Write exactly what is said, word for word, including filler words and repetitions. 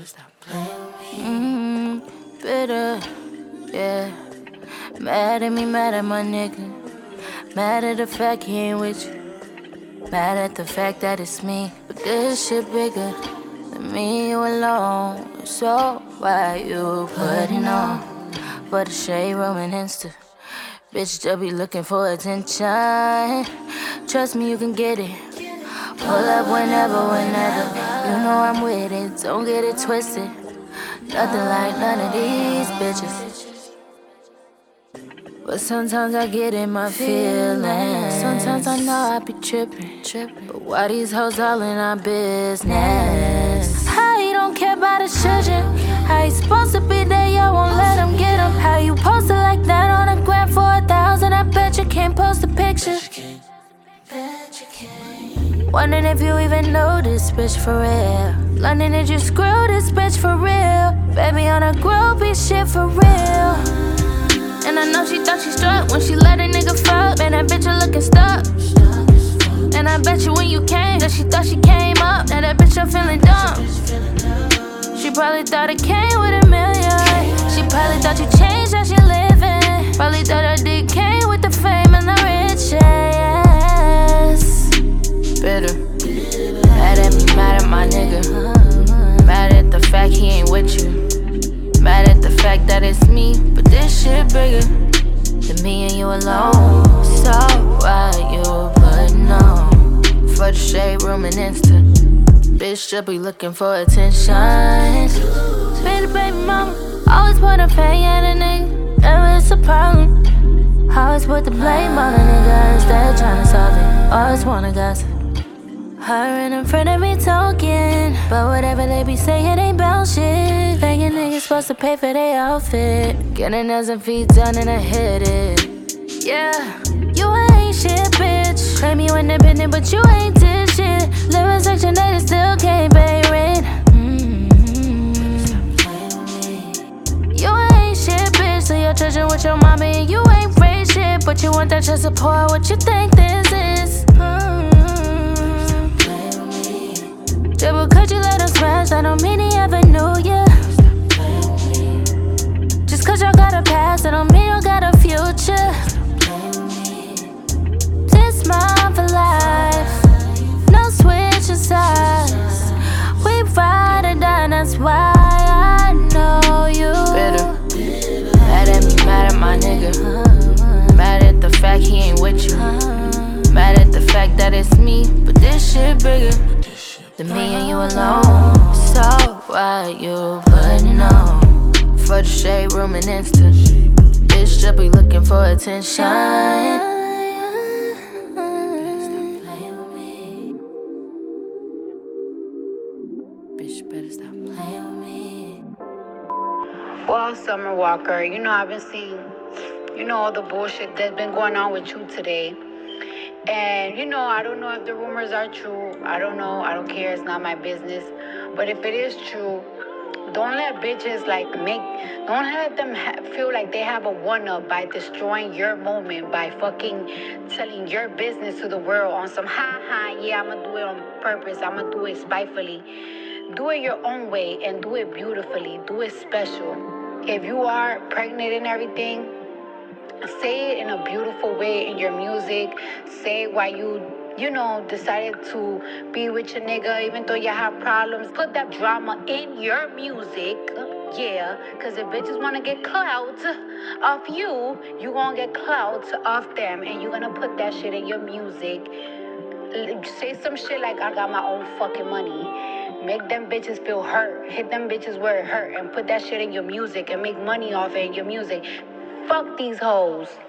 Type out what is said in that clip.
stop playing. Mm, bitter, yeah. Mad at me, mad at my nigga. Mad at the fact he ain't with you. Mad at the fact that it's me. But this shit bigger than me, you alone. So why you putting on for the shade room and Insta? Bitch, just be looking for attention. Trust me, you can get it. Pull up whenever, whenever. You know I'm with it, don't get it twisted. Nothing like none of these bitches. But sometimes I get in my feelings. Sometimes I know I be tripping, tripping. But why these hoes all in our business? How you don't care about the children? How you supposed to be there, y'all won't let them get them? How you posted like that on a gram for a thousand? I bet you can't post a picture. Wondering if you even know this bitch for real. London, did you screw this bitch for real? Baby on a groupie shit for real. And I know she thought she struck when she let a nigga fuck. Man, that bitch a looking stuck. And I bet you when you came that she thought she came up. Now that bitch a feeling dumb. She probably thought it came with a million. She probably thought you changed how she living. Probably thought her dick came with the fame and the riches. Bitter. Mad at me, mad at my nigga. Mad at the fact he ain't with you. Mad at the fact that it's me, but this shit bigger than me and you alone. So why you putting on for the shade room and Insta? Bitch just be looking for attention. Baby, baby mama, always put a pay at a nigga, never it's a problem. Always put the blame on a nigga instead of trying to solve it. Always wanna gossip. Her in front of me talking, but whatever they be saying ain't bout shit. Thinking niggas supposed to pay for their outfit. Getting nails and feet done and I hit it. Yeah, you ain't shit, bitch. Claim you independent, but you ain't did shit. Living section eight and still can't pay rent. Mm-hmm. You ain't shit, bitch. So you're judging with your mommy and you ain't raised shit. But you want that child support, what you think this is? Mm-hmm. Just because you let him smash, that don't mean he ever knew ya. Just cause y'all got a past, that don't mean you got a future. This mine for life, no switching sides. We ride or die, that's why I know you. Bitter. Mad at me, mad at my nigga. Mad at the fact he ain't with you. Mad at the fact that it's me, but this shit bigger than me and you alone. So why you putting on for the shade room and Insta? Bitch just be looking for attention. Bitch better stop playing with me. Well, Summer Walker, you know I've been seeing, you know, all the bullshit that's been going on with you today. And, you know, I don't know if the rumors are true. I don't know. I don't care. It's not my business. But if it is true, don't let bitches, like, make... Don't let them ha- feel like they have a one-up by destroying your moment, by fucking telling your business to the world on some, ha-ha, yeah, I'm going to do it on purpose. I'm going to do it spitefully. Do it your own way and do it beautifully. Do it special. If you are pregnant and everything, say it in a beautiful way in your music. Say why you, you know, decided to be with your nigga even though you have problems. Put that drama in your music. Yeah, because if bitches want to get clout off you, you going to get clout off them. And you're going to put that shit in your music. Say some shit like, I got my own fucking money. Make them bitches feel hurt. Hit them bitches where it hurt. And put that shit in your music and make money off it in your music. Fuck these hoes.